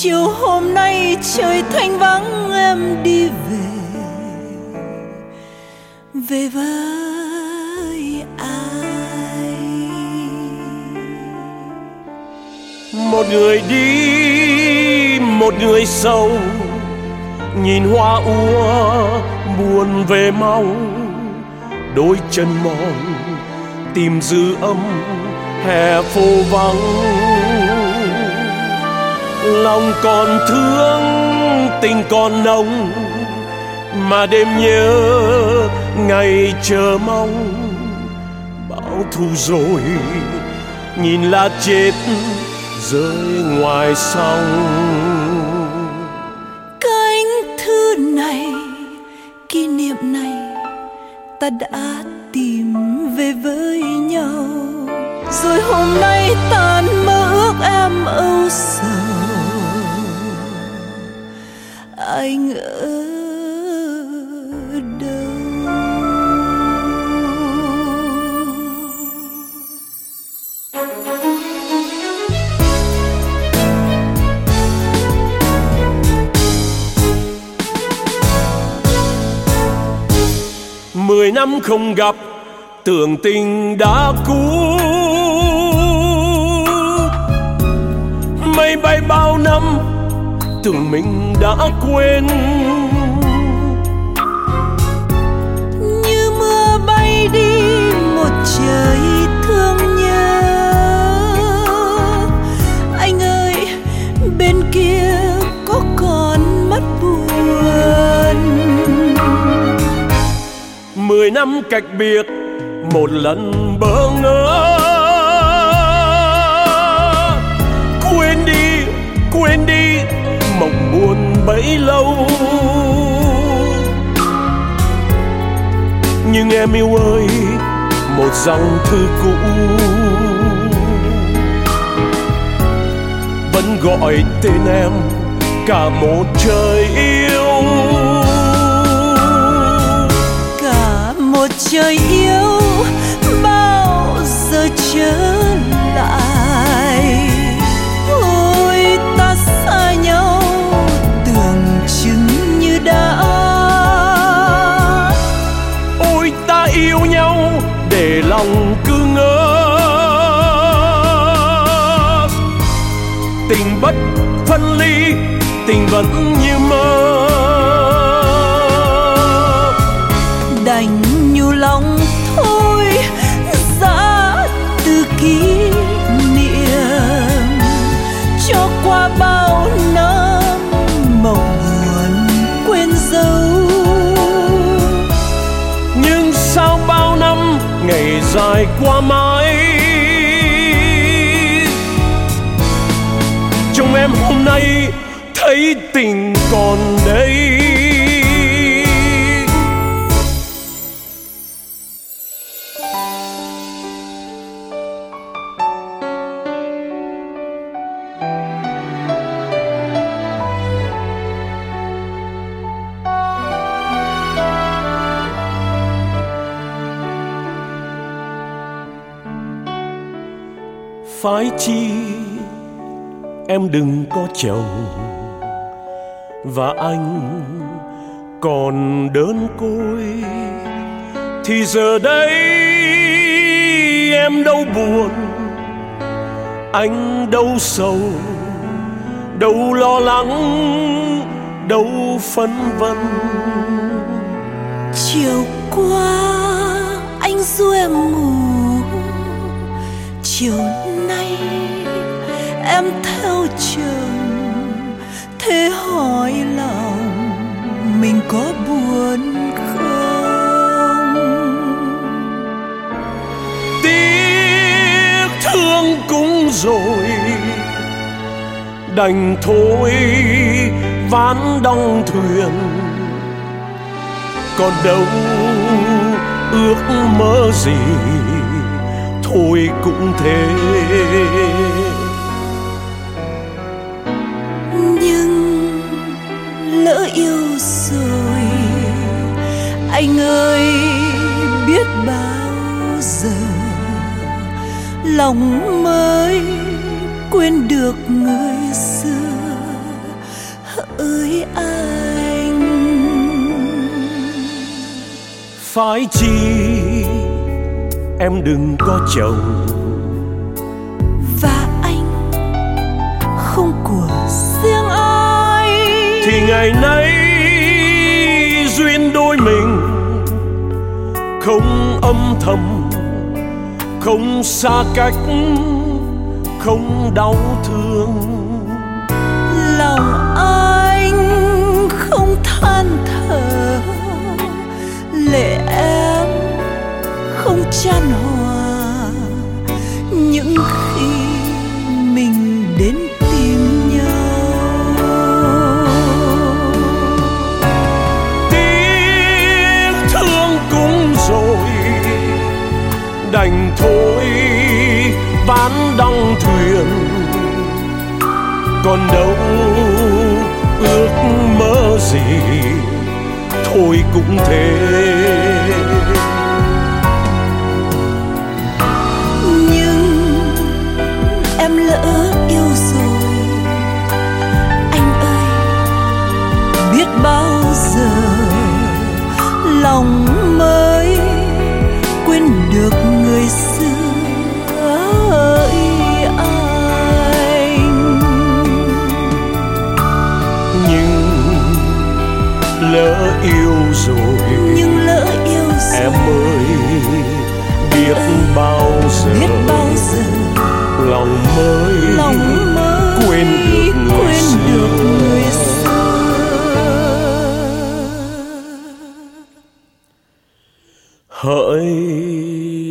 chiều hôm nay trời thanh vắng em đi về với ai. Một người đi, một người sầu, nhìn hoa úa buồn về mau, đôi chân mòn tìm dư âm hè phố vắng. Lòng còn thương, tình còn nồng, mà đêm nhớ ngày chờ mong. Bão thu rồi nhìn lá chết rơi ngoài sông. Cánh thư này, kỷ niệm này, ta đã tìm về với nhau. Rồi hôm nay tan mơ ước em âu sầu. Anh ở đâu? 10 năm không gặp, tưởng tình đã cũ. Mây bay bao năm, tưởng mình đã quên. Như mưa bay đi một trời thương nhớ. Anh ơi, bên kia có còn mắt buồn. 10 năm cách biệt, một lần bỡ ngỡ. Quên đi, mộng buồn bấy lâu. Nhưng em yêu ơi, một dòng thư cũ vẫn gọi tên em cả một trời yêu. Cả một trời yêu bao giờ trở lại. Ôi ta xa nhau tưởng chừng như đã. Ôi ta yêu nhau để lòng cứ ngỡ. Tình bất phân ly, tình vẫn như mơ. Đành nhu lòng thôi, giã từ kỷ niệm cho qua bao năm mộng buồn quên dấu. Nhưng sao bao năm ngày dài qua mãi, trong em hôm nay thấy tình còn đây. Phải chi em đừng có chồng, và anh còn đơn côi, thì giờ đây em đâu buồn, anh đâu sầu, đâu lo lắng, đâu phân vân. Chiều qua anh ru em ngủ, chiều nay em theo chồng. Thế hỏi lòng mình có buồn không? Tiếc thương cũng rồi, đành thôi ván đong thuyền. Còn đâu ước mơ gì, thôi cũng thế. Nhưng lỡ yêu rồi, anh ơi biết bao giờ lòng mới quên được người xưa. Phải chi em đừng có chồng, và anh không của riêng ai, thì ngày nay duyên đôi mình không âm thầm, không xa cách, không đau thương. Lòng anh không than thở, lệ em không chan hòa, những khi mình đến tìm nhau. Tiếc thương cũng rồi, đành thôi ván đăng thuyền, còn đâu ước mơ gì thôi cũng thế. Nhưng em lỡ yêu rồi, anh ơi, biết bao giờ lòng mới quên được người xưa ơi anh. Nhưng lỡ yêu rồi, Nhưng lỡ yêu rồi, em ơi, biết bao giờ lòng mới quên được người xưa. Hỡi